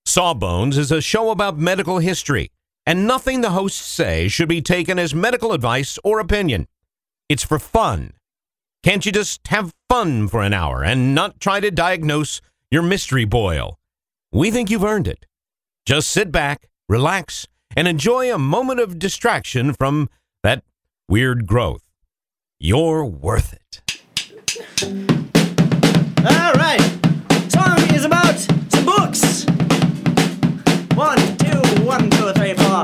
Sawbones is a show about medical history, and nothing the hosts say should be taken as medical advice or opinion. It's for fun. Can't you just have fun for an hour and not try to diagnose your mystery boil? We think you've earned it. Just sit back, relax, and enjoy a moment of distraction from that weird growth. You're worth it. All right. Song is about some books. 1, 2, 1, 2, 3, 4.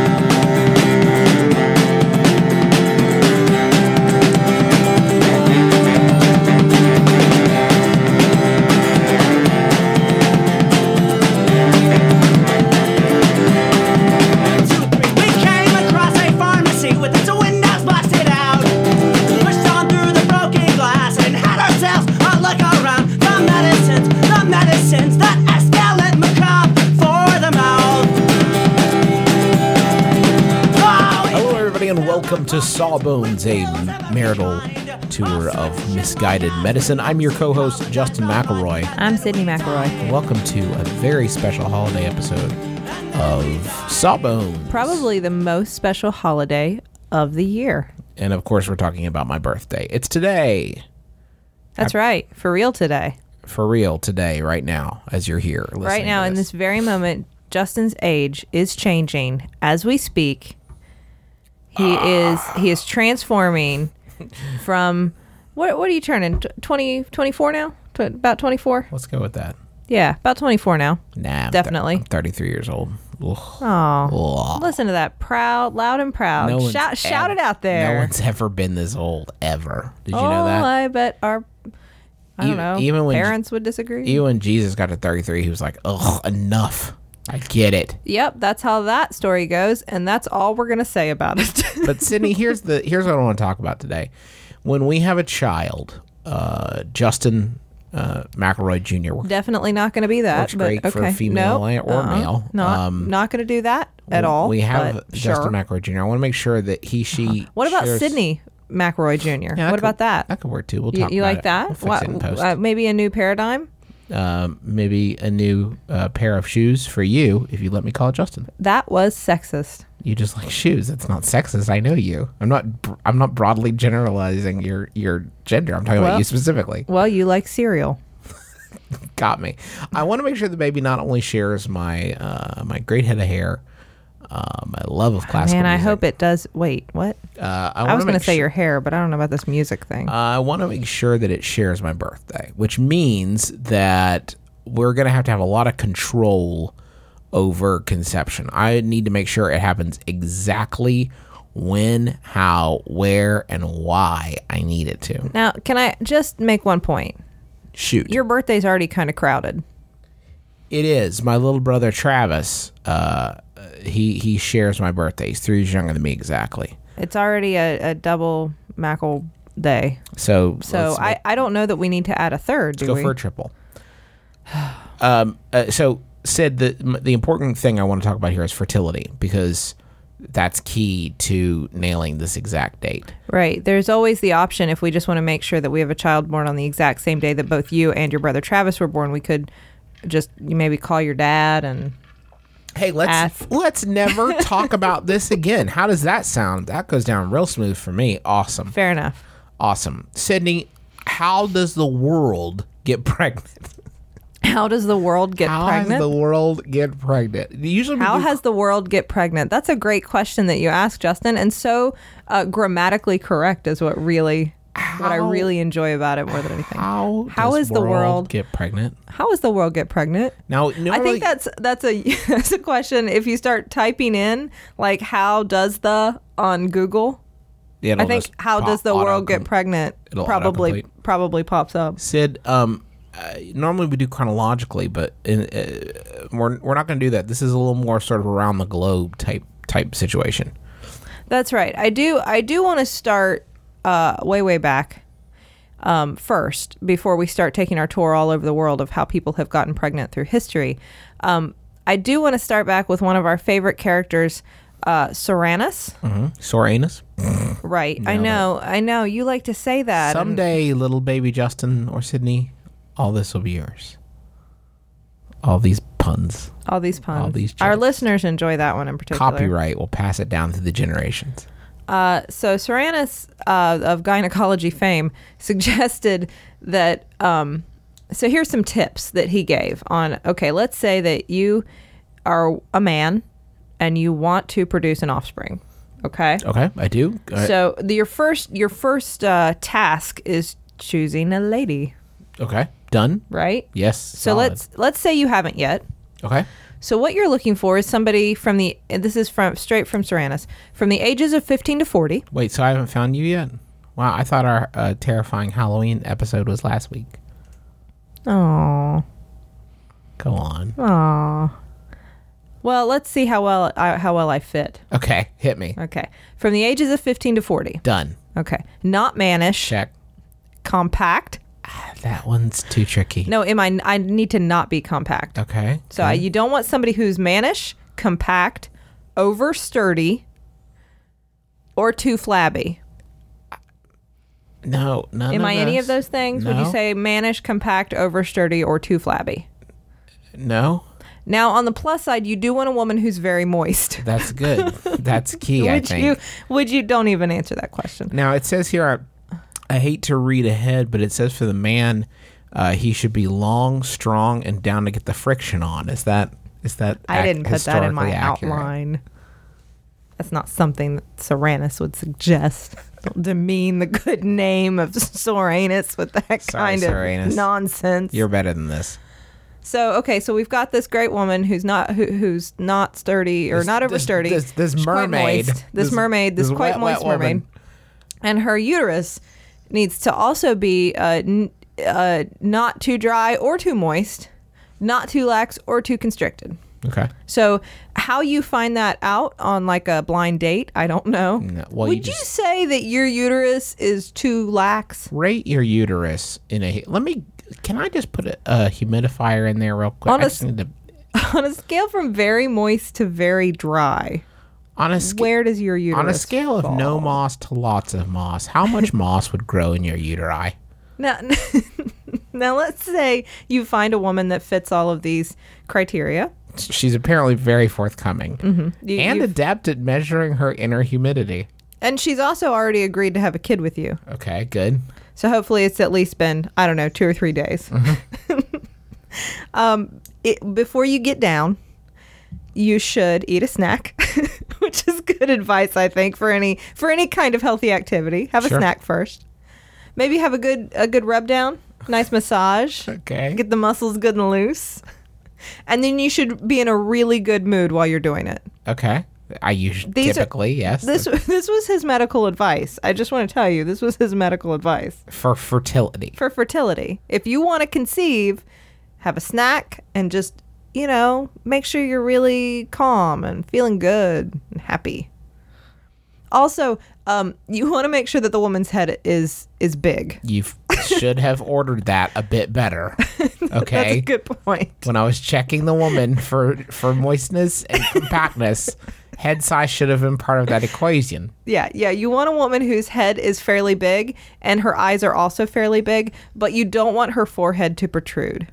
Welcome to Sawbones, a marital tour of misguided medicine. I'm your co-host, Justin McElroy. I'm Sydney McElroy. Welcome to a very special holiday episode of Sawbones. Probably the most special holiday of the year. And of course, we're talking about my birthday. It's today. That's right. For real today. For real today, right now, as you're here listening right now, in this very moment, Justin's age is changing as we speak. He is transforming from what are you turning 24 now? About 24? Let's go with that. Yeah, about 24 now. Nah, definitely. I'm 33 years old. Oh, listen to that, loud and proud. Shout it out there. No one's ever been this old ever. Did you know that? I bet I don't know. Even when parents would disagree. Even when Jesus got to 33, he was like, "Ugh, enough." I get it. Yep, that's how that story goes, and that's all we're gonna say about it. But Sydney, here's what I want to talk about today. When we have a child, Justin McElroy Jr. Definitely not going to be that. Works great for female or male. Not going to do that at all. We have Justin McElroy Jr. I want to make sure that she. What about Sydney McElroy Jr.? Yeah, what about that? That could work too. We'll talk. You about like that? We'll fix it in post. Maybe a new paradigm. Maybe a new pair of shoes for you if you let me call it Justin. That was sexist. You just like shoes. That's not sexist. I know you. I'm not broadly generalizing your gender. I'm talking about you specifically. Well, you like cereal. Got me. I want to make sure the baby not only shares my my great head of hair, my love of classical music. I hope it does. Wait, what? I was going to say your hair, but I don't know about this music thing. I want to make sure that it shares my birthday, which means that we're going to have a lot of control over conception. I need to make sure it happens exactly when, how, where, and why I need it to. Now, can I just make one point? Shoot. Your birthday's already kind of crowded. It is. My little brother Travis, he shares my birthday. He's 3 years younger than me exactly. It's already a double Mackle day. So I don't know that we need to add a third, do we? Let's go for a triple. So, Sid, the important thing I want to talk about here is fertility, because that's key to nailing this exact date. Right. There's always the option, if we just want to make sure that we have a child born on the exact same day that both you and your brother Travis were born, we could just maybe call your dad and... Hey, let's never talk about this again. How does that sound? That goes down real smooth for me. Awesome. Fair enough. Awesome. Sydney, how does the world get pregnant? How does the world get pregnant? How does the world get pregnant? How has the world get pregnant? That's a great question that you ask, Justin, and so grammatically correct is what I really enjoy about it more than anything. How is the world get pregnant? How does the world get pregnant? Now, I think that's a question. If you start typing in like "how does the" on Google, I think "how does the world get pregnant" probably pops up. Sid, normally we do chronologically, but we're not going to do that. This is a little more sort of around the globe type situation. That's right. I do want to start way back first, before we start taking our tour all over the world of how people have gotten pregnant through history. I do want to start back with one of our favorite characters, Soranus. Mm-hmm. Soranus? Right. I know. You like to say that. Someday, little baby Justin or Sydney, all this will be yours. All these puns. All these puns. All these Our jokes. listeners enjoy that one in particular. Copyright will pass it down through the generations. So Soranus of gynecology fame suggested that. So here's some tips that he gave on. Okay, let's say that you are a man and you want to produce an offspring. Okay. Okay, I do. So your first task is choosing a lady, Okay, done. right? Yes. So solid. let's say you haven't yet. Okay. So what you're looking for is somebody this is straight from Soranus, from the ages of 15 to 40. Wait, so I haven't found you yet? Wow, I thought our terrifying Halloween episode was last week. Oh. Go on. Aw. Well, let's see how well I fit. Okay, hit me. Okay. From the ages of 15 to 40. Done. Okay. Not mannish. Check. Compact. That one's too tricky. No, I need to not be compact. Okay. So you don't want somebody who's mannish, compact, over sturdy, or too flabby. No, none Am of I any those? of those things? Would you No. say mannish, compact, over sturdy, or too flabby? No, Now, on the plus side, you do want a woman who's very moist. that's good. That's key, I think. Would you don't even answer that question. Now, it says here, I hate to read ahead, but it says for the man, he should be long, strong, and down to get the friction on. Is that I didn't put that in my historically accurate? outline. That's not something that Soranus would suggest. Don't demean the good name of Soranus with that Sorry, kind of Soranus. nonsense. You're better than this. So okay, so we've got this great woman who's not sturdy or This- not over this- sturdy. this She's quite mermaid. moist. This This- mermaid, this this quite wet, moist wet mermaid, woman. and her uterus needs to also be not too dry or too moist, not too lax or too constricted. Okay. So how you find that out on like a blind date, I don't know. No, well, Would you say that your uterus is too lax? Rate your uterus in a. Can I just put a humidifier in there real quick? On I a just need to, On a scale from very moist to very dry, on a scale. where does your uterus On a scale of no moss to lots of moss, how much moss would grow in your uteri? Now, now let's say you find a woman that fits all of these criteria. She's apparently very forthcoming and you've- adept at measuring her inner humidity. And she's also already agreed to have a kid with you. Okay, good. So hopefully it's at least been, I don't know, 2 or 3 days. Before you get down, you should eat a snack, which is good advice, I think, for any kind of healthy activity. Have a Sure. snack first. Maybe have a good rub down, nice massage. Okay. Get the muscles good and loose. And then you should be in a really good mood while you're doing it. Okay. I usually These are- typically, yes. This was his medical advice. I just want to tell you, this was his medical advice for fertility. for fertility. If you want to conceive, have a snack and just, make sure you're really calm and feeling good and happy. Also, you want to make sure that the woman's head is big. You should have ordered that a bit better. Okay. That's a good point. When I was checking the woman for moistness and compactness, head size should have been part of that equation. Yeah. You want a woman whose head is fairly big and her eyes are also fairly big, but you don't want her forehead to protrude.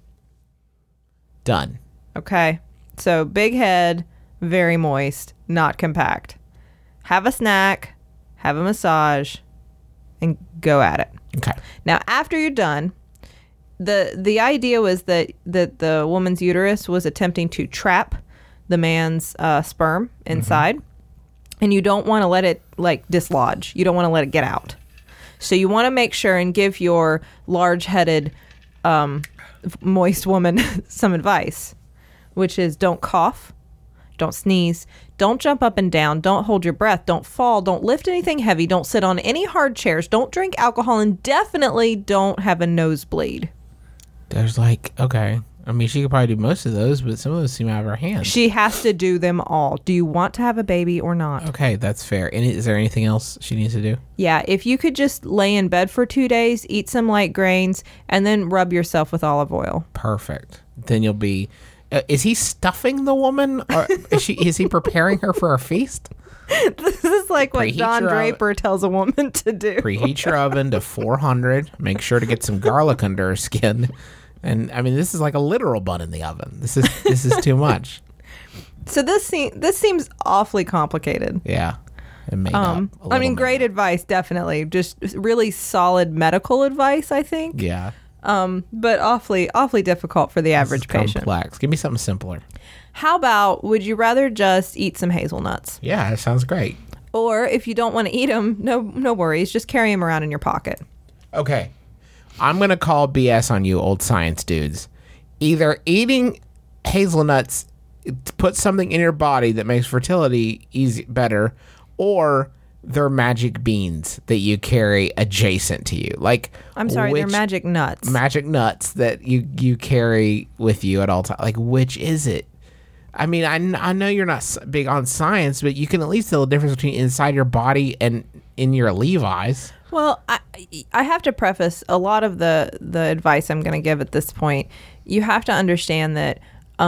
Done. Okay. So big head, very moist, not compact. Have a snack, have a massage, and go at it. Okay. Now, after you're done, the idea was that the woman's uterus was attempting to trap the man's sperm inside, and you don't want to let it dislodge. You don't want to let it get out. So you want to make sure and give your large-headed, moist woman some advice, which is don't cough, don't sneeze, don't jump up and down, don't hold your breath, don't fall, don't lift anything heavy, don't sit on any hard chairs, don't drink alcohol, and definitely don't have a nosebleed. There's okay. I mean, she could probably do most of those, but some of those seem out of her hands. She has to do them all. Do you want to have a baby or not? Okay, that's fair. And is there anything else she needs to do? Yeah, if you could just lay in bed for 2 days, eat some light grains, and then rub yourself with olive oil. Perfect. Then you'll be... is he stuffing the woman? Or is he preparing her for a feast? This is like what Preheat Don your Draper tells a woman to do. Preheat your oven to 400. Make sure to get some garlic under her skin. And I mean, this is like a literal bun in the oven. This is too much. So this seems awfully complicated. Yeah. And made up a I mean, little great bit. advice, definitely. Just really solid medical advice, I think. Yeah. But awfully difficult for the average This is patient. complex. Give me something simpler. How about, would you rather just eat some hazelnuts? Yeah, that sounds great. Or if you don't want to eat them, no worries. Just carry them around in your pocket. Okay. I'm going to call BS on you old science dudes. Either eating hazelnuts puts something in your body that makes fertility better, or they're magic beans that you carry adjacent to you. Like, I'm sorry, they're which- magic nuts. magic nuts that you carry with you at all times. Like, which is it? I mean, I know you're not big on science, but you can at least tell the difference between inside your body and in your Levi's. Well, I have to preface a lot of the advice I'm going to give at this point. You have to understand that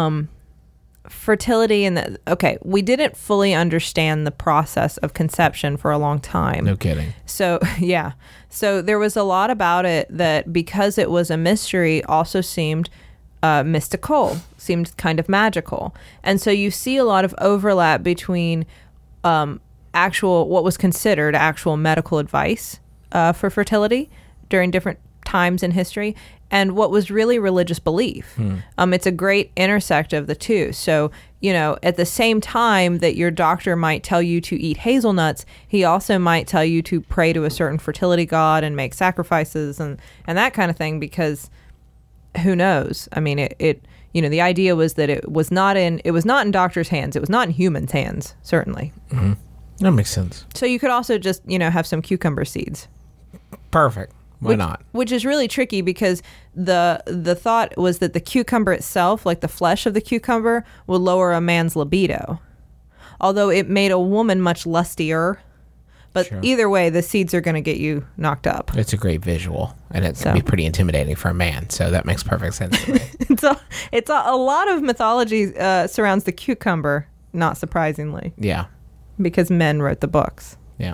fertility and we didn't fully understand the process of conception for a long time. No kidding. So, yeah. So there was a lot about it that, because it was a mystery, also seemed mystical, seemed kind of magical. And so you see a lot of overlap between what was considered actual medical advice for fertility during different times in history, and what was really religious belief. It's a great intersect of the two. So, at the same time that your doctor might tell you to eat hazelnuts, he also might tell you to pray to a certain fertility god and make sacrifices and that kind of thing, because who knows? I mean, the idea was that it was not in doctors' hands. It was not in humans' hands, certainly. Mm-hmm. That makes sense. So you could also just, have some cucumber seeds. Perfect. Why not? Which is really tricky, because the thought was that the cucumber itself, like the flesh of the cucumber, would lower a man's libido. Although it made a woman much lustier. But Sure. either way, the seeds are going to get you knocked up. It's a great visual, and it can be pretty intimidating for a man, so that makes perfect sense to me. It's a lot of mythology surrounds the cucumber, not surprisingly, Yeah. because men wrote the books. Yeah.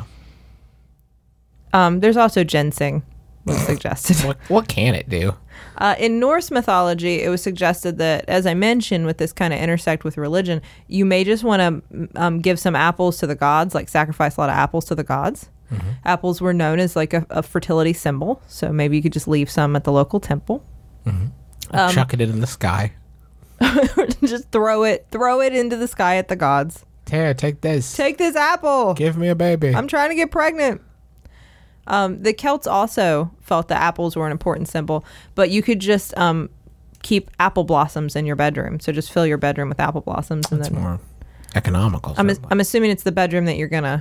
There's also ginseng was suggested. What can it do? In Norse mythology, it was suggested that, as I mentioned, with this kind of intersect with religion, you may just want to give some apples to the gods, like sacrifice a lot of apples to the gods. Mm-hmm. Apples were known as like a fertility symbol, so maybe you could just leave some at the local temple. Mm-hmm. Chuck it in the sky. Just throw it into the sky at the gods. Here, take this. Take this apple. Give me a baby. I'm trying to get pregnant. The Celts also felt that apples were an important symbol, but you could just keep apple blossoms in your bedroom. So just fill your bedroom with apple blossoms. And It's then more economical. I'm assuming it's the bedroom that you're gonna,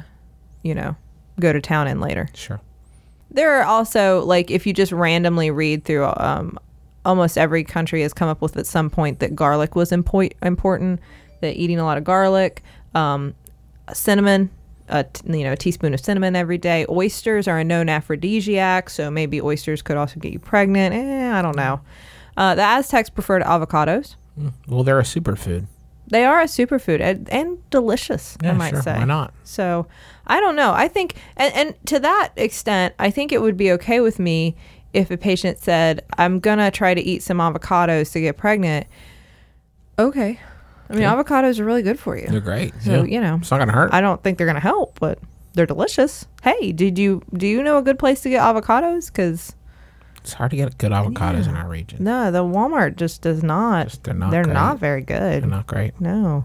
go to town in later. Sure. There are also, like, if you just randomly read through, almost every country has come up with at some point that garlic was important. That eating a lot of garlic, cinnamon. A teaspoon of cinnamon every day. Oysters are a known aphrodisiac, so maybe oysters could also get you pregnant. I don't know. The Aztecs preferred avocados. Well, they're a superfood. They are a superfood and delicious, Yeah, I might sure. say. Why not? So, I don't know. I think, and to that extent, I think it would be okay with me if a patient said, I'm going to try to eat some avocados to get pregnant. Okay. I mean, avocados are really good for you. They're great. So, it's not going to hurt. I don't think they're going to help, but they're delicious. Hey, do you know a good place to get avocados? Because it's hard to get good avocados in our region. no, the Walmart just does not. They're not They're great. not very good. They're not great. No.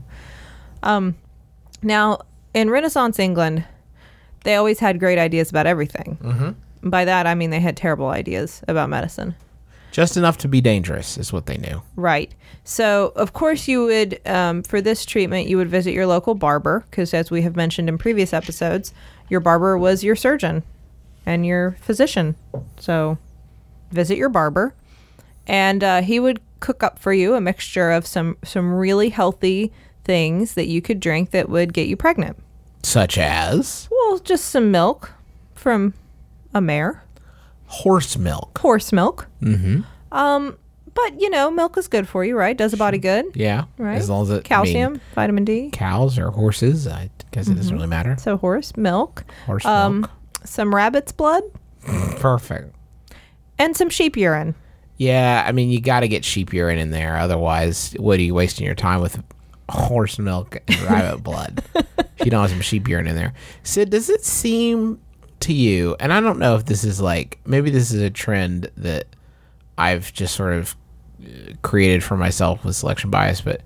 Now, in Renaissance England, they always had great ideas about everything. Mm-hmm. By that, I mean they had terrible ideas about medicine. Just enough to be dangerous is what they knew. Right. So, of course, you would, for this treatment, you would visit your local barber, because as we have mentioned in previous episodes, your barber was your surgeon and your physician. So, visit your barber, and he would cook up for you a mixture of some really healthy things that you could drink that would get you pregnant. Such as Well, just some milk from a mare. horse milk. Horse milk. Mm-hmm. But, milk is good for you, right? Does the body good. Yeah. Right. As long as it Calcium, vitamin D. cows or horses, I guess it doesn't really matter. So horse milk. Horse milk. Some rabbit's blood Perfect. and some sheep urine. Yeah, I mean, you got to get sheep urine in there. Otherwise, what are you wasting your time with horse milk and rabbit blood if you don't have some sheep urine in there? Sid, does it seem to you, and I don't know if this is like, maybe this is a trend that I've just sort of created for myself with selection bias, but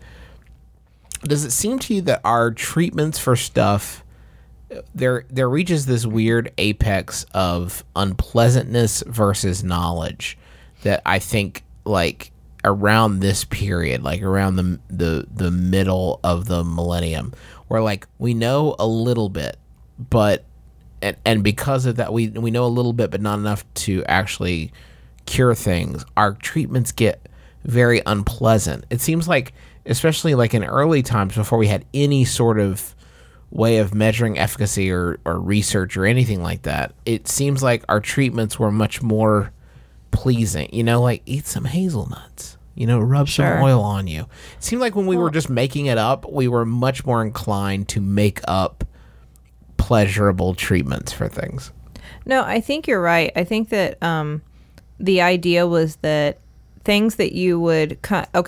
does it seem to you that our treatments for stuff, there reaches this weird apex of unpleasantness versus knowledge that I think, like, around this period, like around the middle of the millennium, where like we know a little bit, but and because of that we know a little bit but not enough to actually cure things, our treatments get very unpleasant. It seems like, especially like in early times before we had any sort of way of measuring efficacy or research or anything like that, it seems like our treatments were much more pleasing. You know, like eat some hazelnuts, you know, rub some oil on you. It seemed like when we were just making it up, we were much more inclined to make up pleasurable treatments for things. No, I think you're right. I think that the idea was that things that you would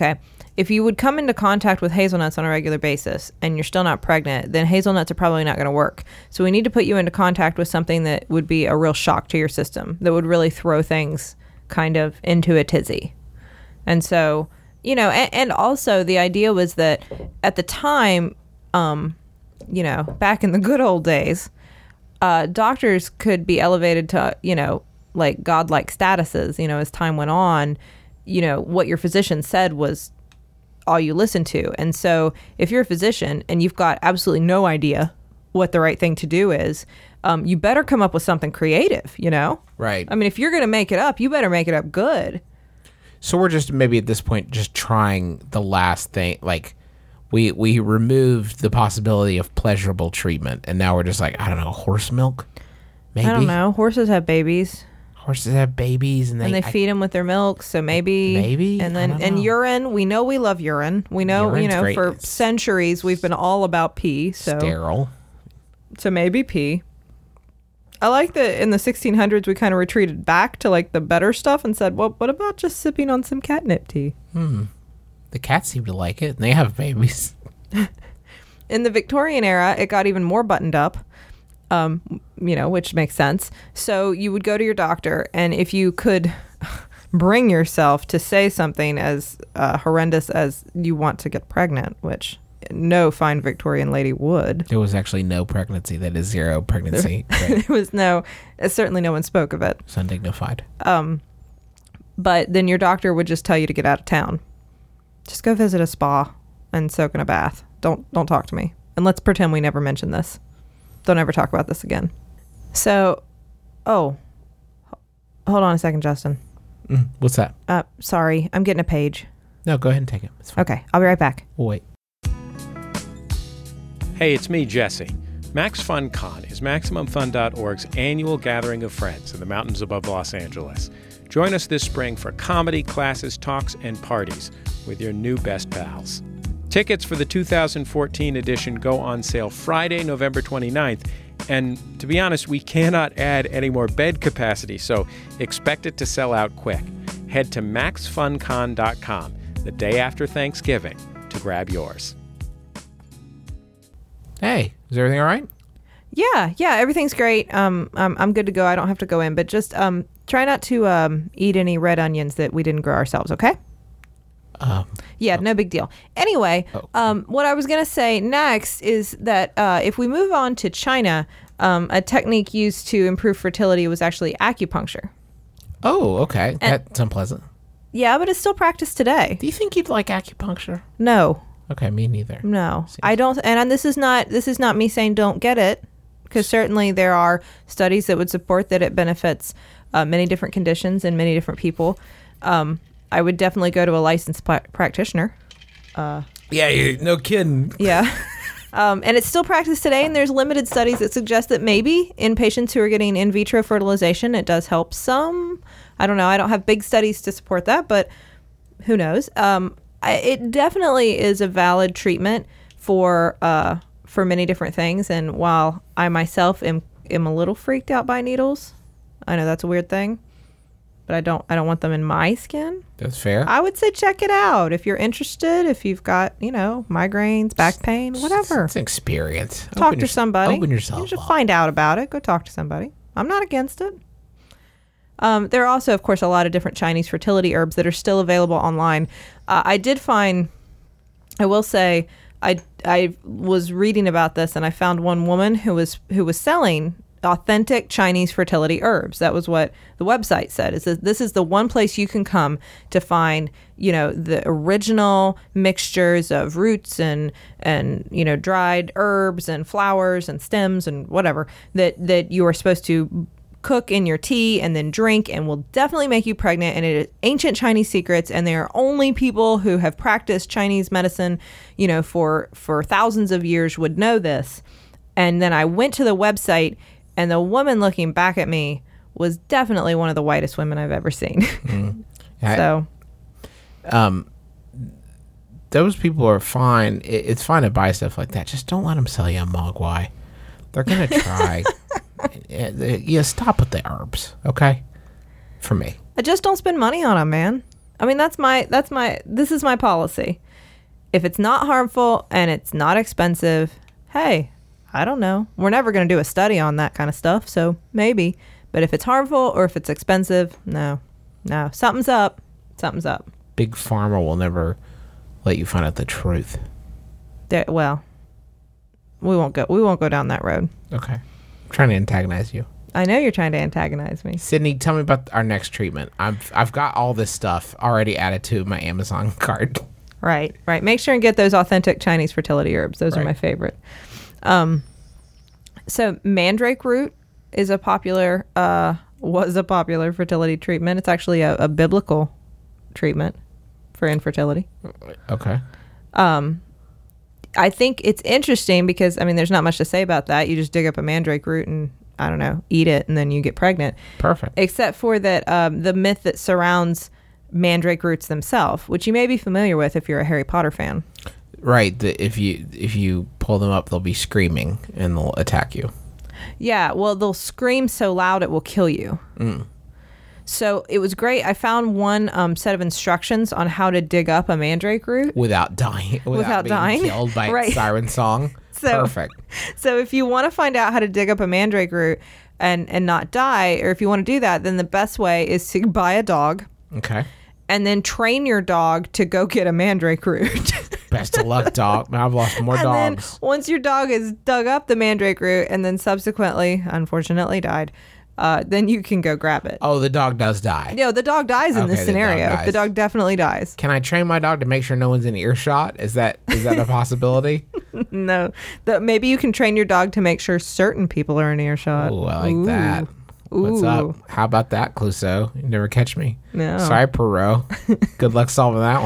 if you would come into contact with hazelnuts on a regular basis and you're still not pregnant, then hazelnuts are probably not going to work. So we need to put you into contact with something that would be a real shock to your system, that would really throw things kind of into a tizzy. And so, you know, and also the idea was that at the time, you know, back in the good old days, doctors could be elevated to, you know, like godlike statuses, you know, as time went on. You know, what your physician said was all you listen to. And so if you're a physician and you've got absolutely no idea what the right thing to do is, you better come up with something creative, you know? Right. I mean, if you're going to make it up, you better make it up good. So we're just maybe at this point just trying the last thing. Like we removed the possibility of pleasurable treatment, and now we're just like, I don't know, horse milk? Maybe. I don't know. Horses have babies. Horses have babies, and they feed them with their milk, so maybe. And then urine. We know we love urine. We know, Urine's you know, great. for centuries we've been all about pee. So sterile. So maybe pee. I like that in the 1600s we kind of retreated back to like the better stuff and said, well, what about just sipping on some catnip tea? The cats seem to like it, and they have babies. In the Victorian era, it got even more buttoned up. You know, which makes sense. So you would go to your doctor, and if you could bring yourself to say something as horrendous as you want to get pregnant, which no fine Victorian lady would. There was actually no pregnancy. That is zero pregnancy. There was certainly no one spoke of it. It's undignified. But then your doctor would just tell you to get out of town. Just go visit a spa and soak in a bath. Don't talk to me. And let's pretend we never mentioned this. Don't ever talk about this again. So, hold on a second, Justin. What's that? Sorry, I'm getting a page. No, go ahead and take it. It's fine. Okay, I'll be right back. We'll wait. Hey, it's me, Jesse. MaxFunCon is MaximumFun.org's annual gathering of friends in the mountains above Los Angeles. Join us this spring for comedy, classes, talks, and parties with your new best pals. Tickets for the 2014 edition go on sale Friday, November 29th. And to be honest, we cannot add any more bed capacity, so expect it to sell out quick. Head to MaxFunCon.com the day after Thanksgiving to grab yours. Hey, is everything all right? Yeah, everything's great. I'm good to go. I don't have to go in, but just try not to eat any red onions that we didn't grow ourselves, okay? No big deal. Anyway, what I was going to say next is that if we move on to China, a technique used to improve fertility was actually acupuncture. Oh, okay. That's unpleasant. Yeah, but it's still practiced today. Do you think you'd like acupuncture? No. Okay, me neither. No. I don't, and this is not me saying don't get it, because certainly there are studies that would support that it benefits many different conditions and many different people. I would definitely go to a licensed practitioner. No kidding. Yeah. And it's still practiced today, and there's limited studies that suggest that maybe in patients who are getting in vitro fertilization, it does help some. I don't know. I don't have big studies to support that, but who knows? It definitely is a valid treatment for many different things. And while I myself am a little freaked out by needles, I know that's a weird thing. but I don't want them in my skin. That's fair. I would say check it out if you're interested. If you've got migraines, back pain, whatever. It's an experience. Talk to somebody. Open yourself You should up. find out about it. Go talk to somebody. I'm not against it. There are also, of course, a lot of different Chinese fertility herbs that are still available online. I will say, I was reading about this, and I found one woman who was selling authentic Chinese fertility herbs. That was what the website said. Is that this is the one place you can come to find, the original mixtures of roots and dried herbs and flowers and stems and whatever that you are supposed to cook in your tea and then drink, and will definitely make you pregnant. And it is ancient Chinese secrets, and they are only people who have practiced Chinese medicine, for thousands of years would know this. And then I went to the website, and the woman looking back at me was definitely one of the whitest women I've ever seen. So those people are fine. It's fine to buy stuff like that. Just don't let them sell you a mogwai. They're gonna try. Stop with the herbs, okay? For me, I just don't spend money on them, man. I mean, this is my policy. If it's not harmful and it's not expensive, hey, I don't know. We're never going to do a study on that kind of stuff, so maybe. But if it's harmful or if it's expensive, no. Something's up. Big Pharma will never let you find out the truth. Well, we won't go down that road. Okay. I'm trying to antagonize you. I know you're trying to antagonize me. Sydney, tell me about our next treatment. I've got all this stuff already added to my Amazon cart. Right. Make sure and get those authentic Chinese fertility herbs. Those are Right. my favorite. So mandrake root is was a popular fertility treatment. It's actually a biblical treatment for infertility. Okay. I think it's interesting because, there's not much to say about that. You just dig up a mandrake root and, I don't know, eat it, and then you get pregnant. Perfect. Except for that the myth that surrounds mandrake roots themselves, which you may be familiar with if you're a Harry Potter fan. Right. If you pull them up, they'll be screaming and they'll attack you. Yeah, well, they'll scream so loud it will kill you. So it was great. I found one set of instructions on how to dig up a mandrake root Without dying. Without being dying. killed by Right. a siren song. Perfect. So if you want to find out how to dig up a mandrake root and not die, or if you want to do that, then the best way is to buy a dog Okay. and then train your dog to go get a mandrake root. Best of luck, dog. I've lost more And dogs. then once your dog has dug up the mandrake root and then subsequently, unfortunately, died, then you can go grab it. Oh, the dog does die. The dog dies in Okay, this the dog scenario. dies. The dog definitely dies. Can I train my dog to make sure no one's in earshot? Is that a possibility? No, maybe you can train your dog to make sure certain people are in earshot. Oh, I like that. What's up? How about that, Clouseau? You never catch me. No. Sorry, Perot. Good luck solving that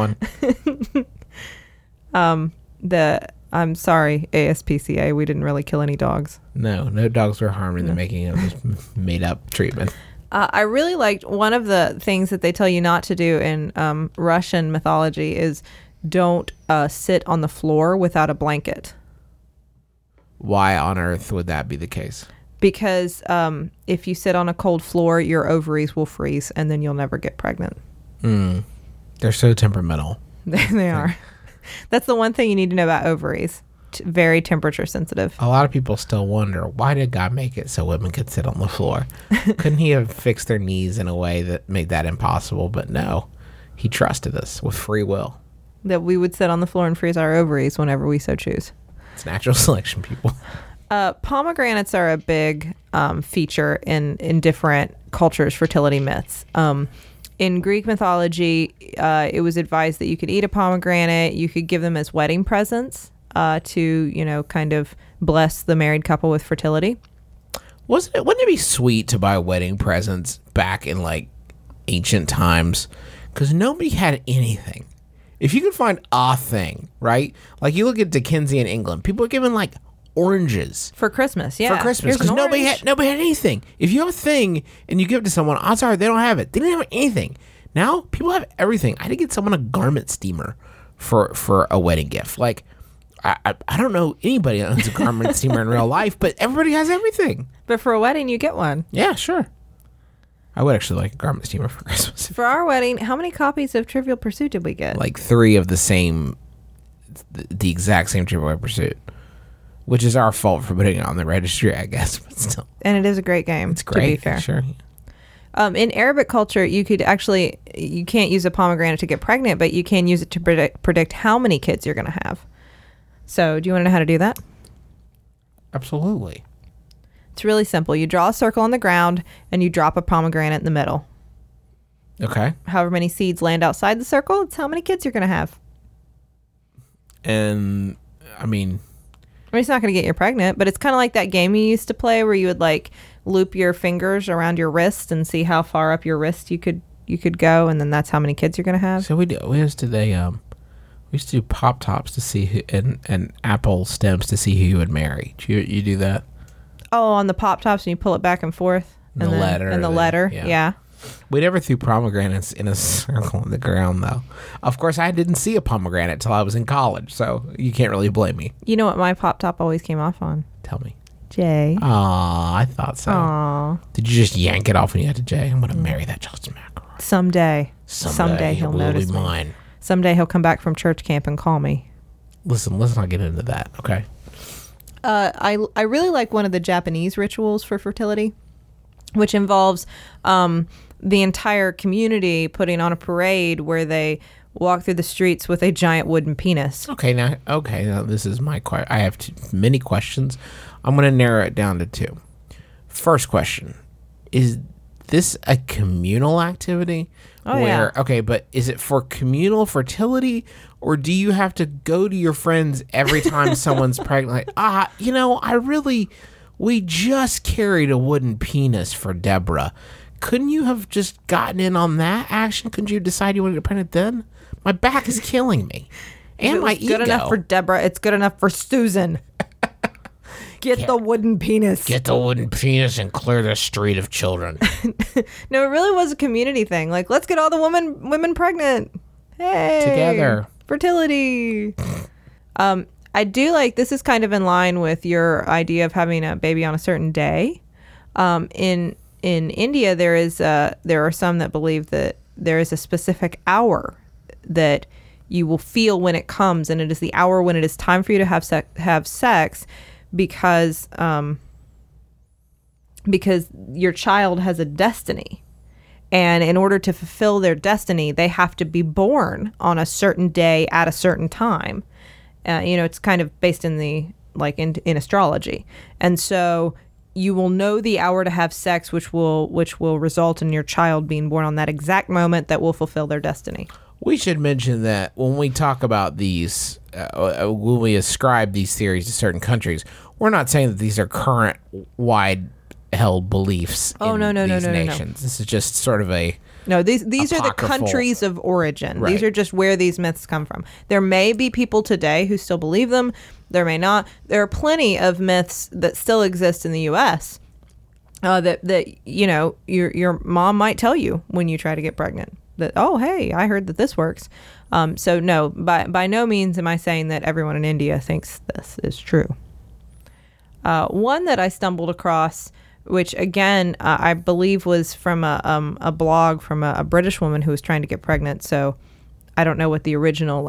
one. I'm sorry, ASPCA. We didn't really kill any dogs. No dogs were harmed in the making of this made-up treatment. I really liked one of the things that they tell you not to do in Russian mythology is don't sit on the floor without a blanket. Why on earth would that be the case? Because if you sit on a cold floor, your ovaries will freeze and then you'll never get pregnant. They're so temperamental. They are. That's the one thing you need to know about ovaries. Very temperature sensitive. A lot of people still wonder, why did God make it so women could sit on the floor? Couldn't he have fixed their knees in a way that made that impossible? But no, he trusted us with free will. That we would sit on the floor and freeze our ovaries whenever we so choose. It's natural selection, people. Pomegranates are a big feature in different cultures' fertility myths. In Greek mythology, it was advised that you could eat a pomegranate. You could give them as wedding presents to, kind of bless the married couple with fertility. Wouldn't it be sweet to buy wedding presents back in like ancient times? Because nobody had anything. If you could find a thing, right? Like you look at Dickensian England, people are giving like oranges For Christmas, yeah. for Christmas Here's because an nobody orange. had anything. If you have a thing and you give it to someone, odds are they don't have it. They didn't have anything. Now people have everything. I had to get someone a garment steamer for a wedding gift. Like I don't know anybody that owns a garment steamer in real life, but everybody has everything. But for a wedding, you get one. Yeah, sure. I would actually like a garment steamer for Christmas. For our wedding, how many copies of Trivial Pursuit did we get? Like 3 of the same, the exact same Trivial Pursuit, which is our fault for putting it on the registry, I guess. But still, And it is a great game. it's great. To be fair. Sure. In Arabic culture, you can't use a pomegranate to get pregnant, but you can use it to predict how many kids you're going to have. So, do you want to know how to do that? Absolutely. It's really simple. You draw a circle on the ground and you drop a pomegranate in the middle. Okay. However many seeds land outside the circle, it's how many kids you're going to have. And I mean, It's not going to get you pregnant, but it's kind of like that game you used to play where you would like loop your fingers around your wrist and see how far up your wrist you could go, and then that's how many kids you're going to have. so we used to do Pop Tops to see who, and apple stems to see who you would marry. You do that? Oh, on the Pop Tops, and you pull it back and forth. The letter. And the letter, Yeah. yeah. We never threw pomegranates in a circle on the ground, though. Of course, I didn't see a pomegranate till I was in college, so you can't really blame me. You know what my Pop Top always came off on? Tell me. J. Aw, I thought so. Aw. Did you just yank it off when you had to J? I'm going to marry that Justin McElroy. Someday he'll will notice be me. mine. Someday he'll come back from church camp and call me. Listen, let's not get into that, okay? I really like one of the Japanese rituals for fertility, which involves the entire community putting on a parade where they walk through the streets with a giant wooden penis. Okay, now this is my question. I have many questions. I'm going to narrow it down to 2. First question, is this a communal activity? Oh, yeah. Okay, but is it for communal fertility, or do you have to go to your friends every time someone's pregnant? Like, we just carried a wooden penis for Deborah. Couldn't you have just gotten in on that action? Couldn't you decide you wanted to get pregnant then? My back is killing me. And It my was ego. good enough for Deborah. It's good enough for Susan. Get the wooden penis. Get the wooden penis and clear the street of children. No, it really was a community thing. Like, let's get all the women pregnant. Hey, Together. Fertility. I do like, this is kind of in line with your idea of having a baby on a certain day. In India, there are some that believe that there is a specific hour that you will feel when it comes, and it is the hour when it is time for you to have sex, because your child has a destiny, and in order to fulfill their destiny, they have to be born on a certain day at a certain time. It's kind of based in in astrology, and so you will know the hour to have sex, which will result in your child being born on that exact moment that will fulfill their destiny. We should mention that when we talk about these, when we ascribe these theories to certain countries, we're not saying that these are current wide-held beliefs in these nations. This is just sort of a... No, these are the apocryphal. countries of origin. Right. These are just where these myths come from. There may be people today who still believe them. There may not. There are plenty of myths that still exist in the U.S. That your mom might tell you when you try to get pregnant. That, oh, hey, I heard that this works. So no, by no means am I saying that everyone in India thinks this is true. One that I stumbled across, which again I believe was from a blog from a British woman who was trying to get pregnant. So I don't know what the original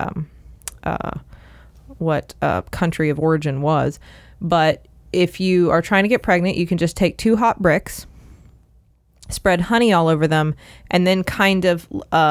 country of origin was, but if you are trying to get pregnant, you can just take 2 hot bricks, spread honey all over them, and then kind of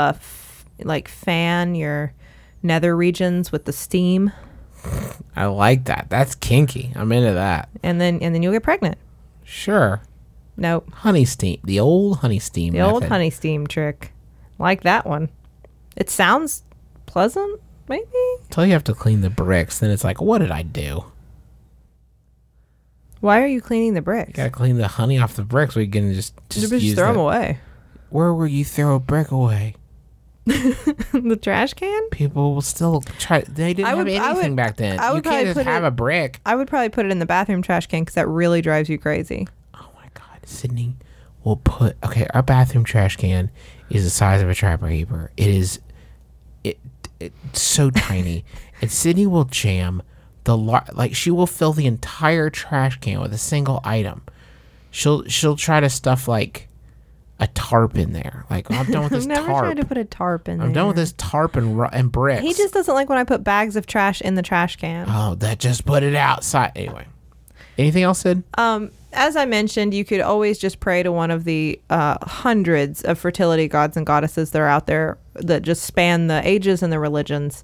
fan your nether regions with the steam. I like that. That's kinky. I'm into that. And then you'll get pregnant. Sure. Nope. Honey steam. The old honey steam The old method. honey steam trick. Like that one. It sounds pleasant, maybe? Until you have to clean the bricks, then it's like, what did I do? Why are you cleaning the bricks? Gotta clean the honey off the bricks. We can just use throw them the- away. Where will you throw a brick away? The trash can? People will still try. They didn't have anything back then. I would You can't probably just put have it- a brick. I would probably put it in the bathroom trash can because that really drives you crazy. Oh my God, Sydney will put. Okay, our bathroom trash can is the size of a trapper keeper. It's so tiny, and Sydney will jam she will fill the entire trash can with a single item. She'll try to stuff like a tarp in there. Like, I'm done with this I've never tarp. tried to put a tarp in there. I'm done with this tarp and bricks. He just doesn't like when I put bags of trash in the trash can. Oh, that just put it outside. Anyway. Anything else, Sid? As I mentioned, you could always just pray to one of the hundreds of fertility gods and goddesses that are out there that just span the ages and the religions.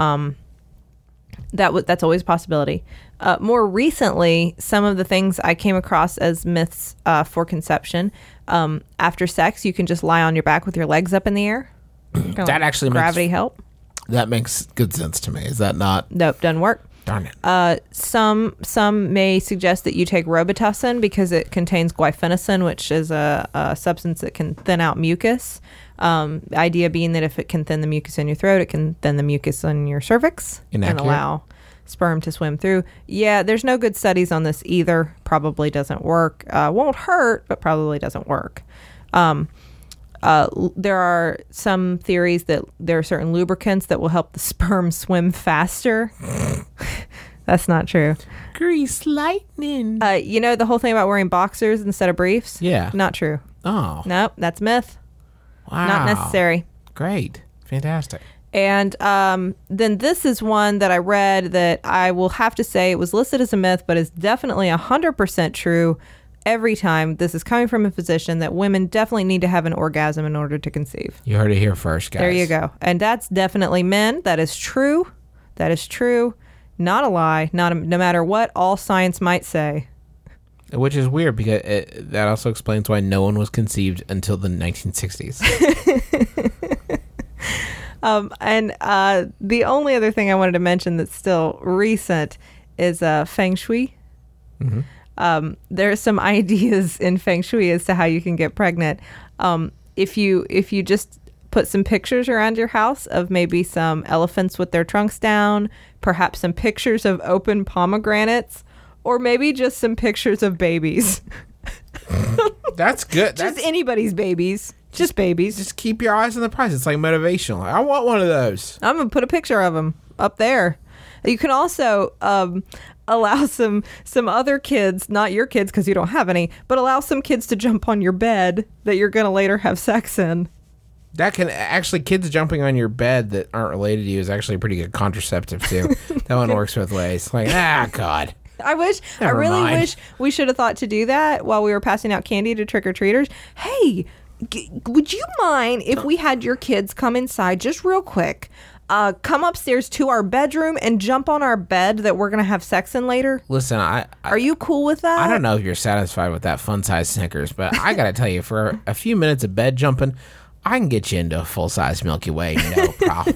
That's always a possibility. More recently, some of the things I came across as myths for conception. After sex, you can just lie on your back with your legs up in the air. That actually gravity help. That makes good sense to me. Is that not? Nope, doesn't work. Darn it. Some may suggest that you take Robitussin because it contains guaifenesin, which is a substance that can thin out mucus. The idea being that if it can thin the mucus in your throat, it can thin the mucus in your cervix and allow sperm to swim through. Yeah, there's no good studies on this either. Probably doesn't work. Won't hurt, but probably doesn't work. There are some theories that there are certain lubricants that will help the sperm swim faster. That's not true. Grease lightning. The whole thing about wearing boxers instead of briefs? Yeah. Not true. Oh. Nope, that's myth. Wow. Not necessary. Great. Fantastic. And then this is one that I read that I will have to say it was listed as a myth, but is definitely 100% true every time. This is coming from a physician that women definitely need to have an orgasm in order to conceive. You heard it here first, guys. There you go. And that's definitely men. That is true. That is true. Not a lie. No matter what all science might say. Which is weird because that also explains why no one was conceived until the 1960s. The only other thing I wanted to mention that's still recent is feng shui. Mm-hmm. There's some ideas in feng shui as to how you can get pregnant. If you just put some pictures around your house of maybe some elephants with their trunks down, perhaps some pictures of open pomegranates, or maybe just some pictures of babies. That's good. Just anybody's babies. Just babies. Just keep your eyes on the prize. It's like motivational. I want one of those. I'm going to put a picture of them up there. You can also allow some other kids, not your kids because you don't have any, but allow some kids to jump on your bed that you're going to later have sex in. That can actually, kids jumping on your bed that aren't related to you is actually a pretty good contraceptive too. That one works both ways. Like, God. I really wish we should have thought to do that while we were passing out candy to trick-or-treaters. Hey, would you mind if we had your kids come inside just real quick, come upstairs to our bedroom and jump on our bed that we're going to have sex in later? Listen, are you cool with that? I don't know if you're satisfied with that fun-size Snickers, but I got to tell you, for a few minutes of bed jumping, I can get you into a full-size Milky Way, no problem.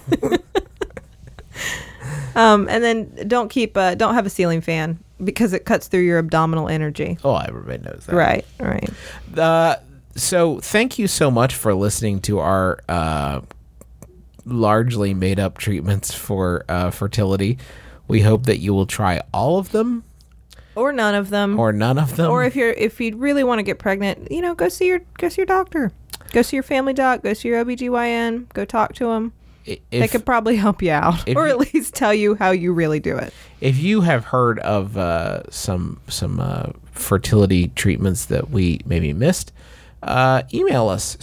And then don't have a ceiling fan because it cuts through your abdominal energy. Oh, everybody knows that. Right. So thank you so much for listening to our largely made-up treatments for fertility. We hope that you will try all of them. Or none of them. Or none of them. Or if you really want to get pregnant, go see your doctor. Go see your family doc. Go see your OBGYN. Go talk to them. They could probably help you out, or at least tell you how you really do it. If you have heard of some fertility treatments that we maybe missed, email us.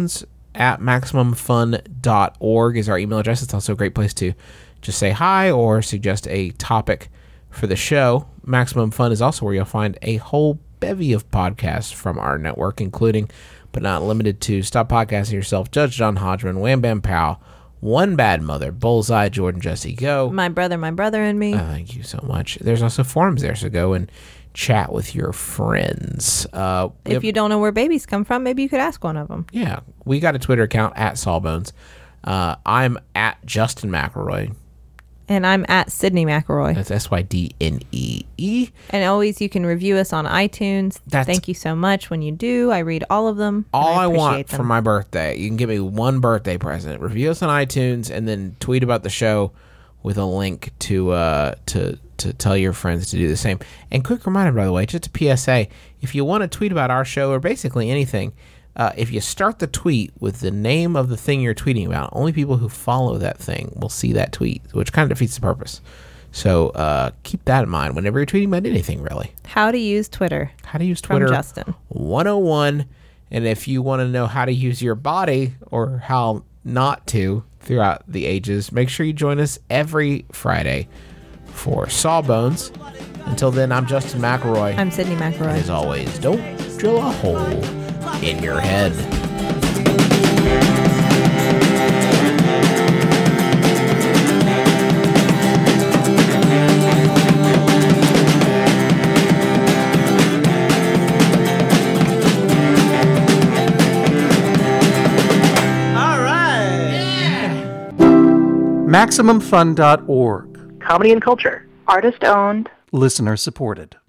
Sawbones@maximumfun.org is our email address. It's also a great place to just say hi or suggest a topic for the show. Maximum Fun is also where you'll find a whole bevy of podcasts from our network, including, but not limited to, Stop Podcasting Yourself, Judge John Hodgman, Wham Bam Pow, One Bad Mother, Bullseye, Jordan Jesse Go. My brother and me. Thank you so much. There's also forums there, so go and chat with your friends. If you don't know where babies come from, maybe you could ask one of them. Yeah. We got a Twitter account @Sawbones. I'm @Justin McElroy. And I'm @Sydney McElroy. That's SYDNEE. And always you can review us on iTunes. Thank you so much when you do. I read all of them. All I want for my birthday, you can give me one birthday present. Review us on iTunes and then tweet about the show with a link to tell your friends to do the same. And quick reminder, by the way, just a PSA, if you want to tweet about our show or basically anything, if you start the tweet with the name of the thing you're tweeting about, only people who follow that thing will see that tweet, which kind of defeats the purpose. So keep that in mind whenever you're tweeting about anything, really. How to use Twitter. How to use Twitter. From Justin. 101. And if you want to know how to use your body or how not to throughout the ages, make sure you join us every Friday for Sawbones. Until then, I'm Justin McElroy. I'm Sydney McElroy. As always, don't drill a hole in your head. MaximumFun.org. Comedy and culture. Artist owned. Listener supported.